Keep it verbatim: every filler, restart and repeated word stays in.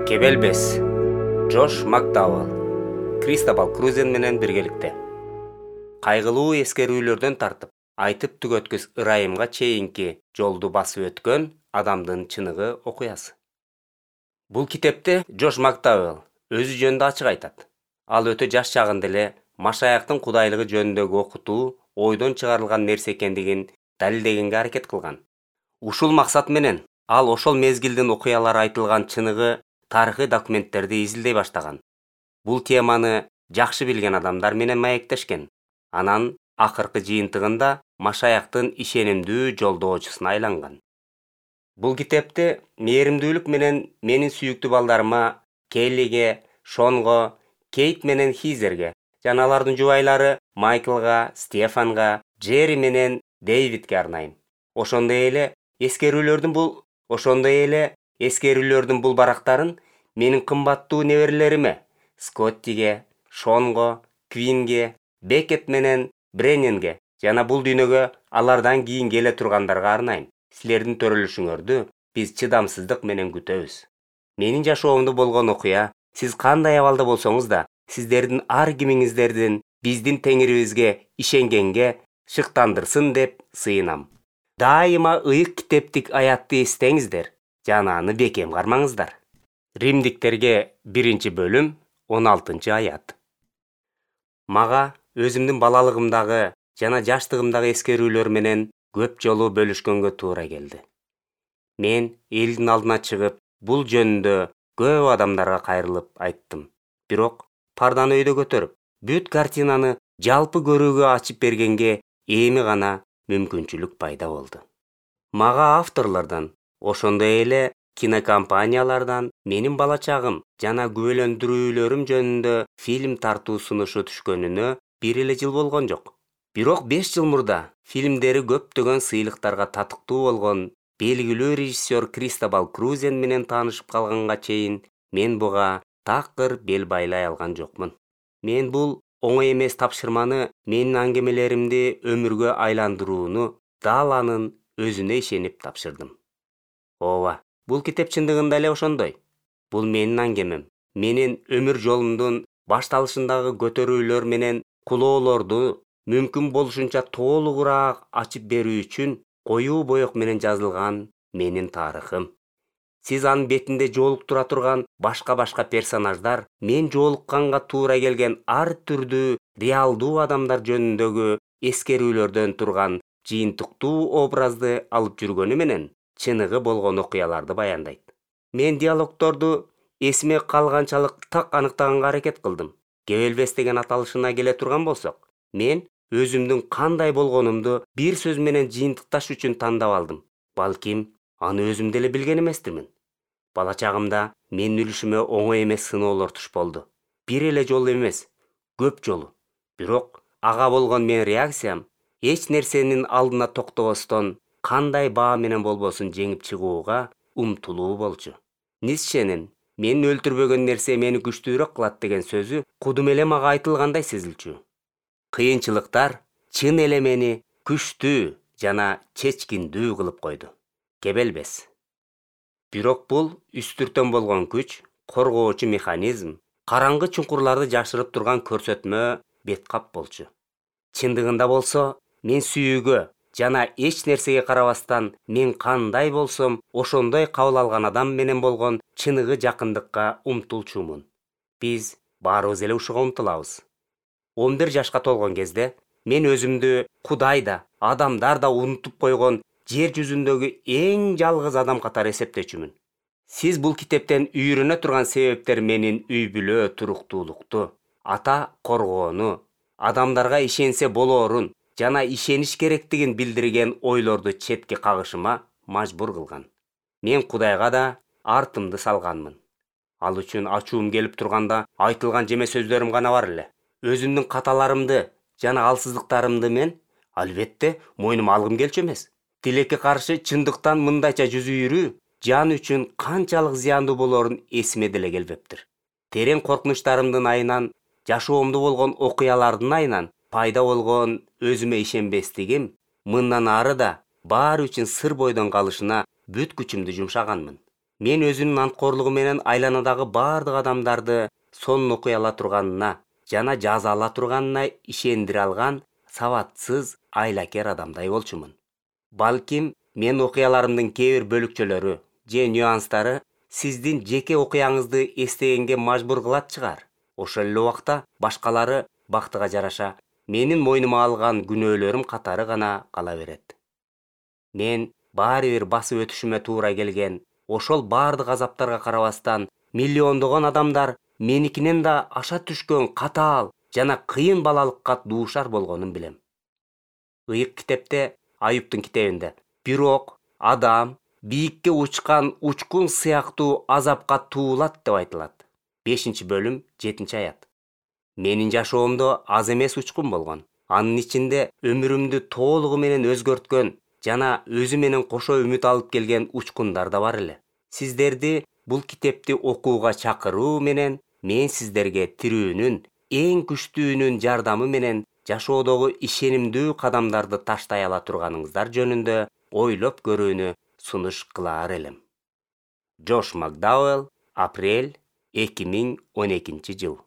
Кебелбес. Джош Макдауэлл. Кристобал Крузен менен биргеликте. Кайгылуу эскерүүлөрдөн тартып, айтып түгөткүс ырайымга чейинки жолду басып өткөн адамдын чыныгы окуясы. Бул китепте Джош Макдауэлл өзү жөнүндө ачык айтат. Ал өтө жаш чагында эле Машаяктын кудайлыгы жөнүндөгү окутуу ойдон чыгарылган нерсе экендигин далилдегенге аракет кылган. Ушул максат менен ал ошол мезгилдин окуялары айтылган чыныгы тарыхый документтерди изилдей баштаган. Бул теманы жакшы билген адамдар менен маектешкен. Анан акыркы жыйынтыгында Машаяктын ишенимдүү жолдоочусуна айланган. Бул китепти мээримдүүлүк менен менин сүйүктүү балдарыма Келлиге, Шонго, Кейт менен Хизерге, жана алардын жубайлары Майклга, Стефанга, Джерри менен Дэвидке арнайм. Ошондой эле эскерүүлөрдүн бул ошондой эле эскерүүлөрдүн бул барактарын менин кымбаттуу неберелериме Скоттиге, Шонго, Квинге, Бекет менен Бреннинге жана бул дүйнөгө алардан кийин келе тургандарга арнайм. Силердин төрөлүшүңөрдү биз чыдамсыздык менен күтөбүз. Менин жашоомдо болгон окуя, сиз кандай абалда болсоңуз да, сиздердин ар кимиңиздердин биздин Теңирибизге ишенгенге шыктандырсын деп сыйынам. Дайыма ыйык китептик аятты эстеңиздер, жана аны бекем кармаңыздар. Римдиктерге биринчи бөлүм, он алтынчы аят. Мага өзүмдүн балалыгымдагы жана жаштыгымдагы эскерүүлөр менен көп жолу бөлүшкөнгө туура келди. Мен элдин алдына чыгып, бул жөнүндө көп адамдарга кайрылып айттым. Бирок парданы өйдө көтөрүп, бүт картинаны жалпы көрүүгө ачып бергенге эми гана мүмкүнчүлүк пайда болду. Мага авторлордон, ошондой эле кинокомпаниялардан менин бала чагым жана күбөлөндүрүүлөрүм жөнүндө фильм тартуу сунушу түшкөнүнө бир эле жыл болгон жок. Бирок беш жыл мурда фильмдери көптөгөн сыйлыктарга татыктуу болгон белгилүү режиссер Кристобал Крузен менен таанышып калганга чейин мен буга такыр бел байлай алган жокмун. Мен бул оңой эмес тапшырманы менин аңгемелеримди өмүргө айландырууну дал анын өзүнө ишенип тапшырдым. Ооба, бул китеп чындыгында эле ошондой. Бул менин аңгемем. Менин өмүр жолумдун башталышындагы көтөрүүлөр менен кулоолорду мүмкүн болушунча толугураак ачып берүү үчүн коюу боек менен жазылган менин тарыхым. Сиз анын бетинде жолуктура турган башка-башка персонаждар мен жолукканга туура келген ар түрдүү реалдуу адамдар жөнүндөгү эскерүүлөрдөн турган жыйынтыктуу образды алып жүргөнү менен чыныгы болгон окуяларды баяндайт. Мен диалогторду эсиме калганчалык так аныктаганга аракет кылдым. Кебелбес деген аталышына келе турган болсок, мен өзүмдүн кандай болгонумду бир сөз менен жыйынтыкташ үчүн тандап алдым. Балким, аны өзүм деле билген эместирмин. Бала чагымда менин үлүшүмө оңой эмес сыноолор туш болду. Бир эле жолу эмес, көп жолу. Бирок ага болгон менин реакциям эч нерсенин алдына токтобостон кандай баа менен болбосун жеңип чыгууга умтулуу болчу. Ницшенин «Мени өлтүрбөгөн нерсе мени күчтүүрөөк кылат» деген сөзү кудум эле мага айтылгандай сезилчү. Кыйынчылыктар чын эле мени күчтүү жана чечкиндүү кылып койду. Кебелбес. Бирок бул үстүртөн болгон күч, коргоочу механизм, караңгы чуңкурларды жашырып турган көрсөтмө беткап болчу. Чындыгында болсо, мен сүйүүгө жана эч нерсеге карабастан мен кандай болсом, ошондой кабыл алган адам менен болгон чыныгы жакындыкка умтулчумун. Биз баарыбыз эле ушуга умтулабыз. он бир жашка толгон кезде мен өзүмдү Кудай да, адамдар да унутуп койгон жер жүзүндөгү эң жалгыз адам катары эсептечүмүн. Сиз бул китептен үйрөнө турган себептер менин үй бүлө туруктуулукту, ата коргоону, адамдарга ишенсе болоорун жана ишениш керектигин билдирген ойлорду четке кагышыма мажбур кылган. Мен Кудайга да артымды салганмын. Ал үчүн ачуум келип турганда айтылган жеме сөздөрүм гана бар эле. Өзүмдүн каталарымды жана алсыздыктарымды мен албетте мойнума алгым келчү эмес. Тилекке каршы чындыктан мындайча жүзү жан үчүн канчалык зыяндуу болоорун эсиме деле келбептир. Терең коркунучтарымдын айынан, жашоомдо болгон окуялардын айынан пайда болгон өзүмө ишенбестигим мындан ары да баары үчүн сыр бойдон калышына бүт күчүмдү жумшаганмын. Мен өзүнүн анткорлугу менен айланадагы бардык адамдарды сонун окуй ала турганына жана жаза ала турганына ишендире алган сабатсыз айлакер адамдай болчумун. Балким мен окуяларымдын кээ бир бөлүкчөлөрү же нюанстары сиздин жеке окуяңызды эстегенге мажбур кылат чыгар. Ошол эле убакта башкалары бактыга жараша менин мойнума алган күнөөлөрүм катары гана кала берет. Мен баары бир басып өтүшүмө туура келген ошол бардык азаптарга карабастан миллиондогон адамдар меникинен да аша түшкөн катаал жана кыйын балалыкка дуушар болгонун билем. Ыйык китепте, Аюптун китебинде, бирок адам бийикке учкан учкун сыяктуу азапка туулат деп айтылат. бешинчи бөлүм, жетинчи аят. Менин жашоомдо аз эмес учкун болгон. Анын ичинде өмүрүмдү толугу менен өзгөрткөн жана өзү менен кошо үмүт алып келген учкундар да бар эле. Сиздерди бул китепти окууга чакыруу менен мен сиздерге тирүүнүн эң күчтүүнүн жардамы менен жашоодогу ишенимдүү кадамдарды таштай ала турганыңыздар жөнүндө ойлоп көрүүнү сунуш кылаар элем. Джош Макдауэлл, апрель эки миң он экинчи жыл.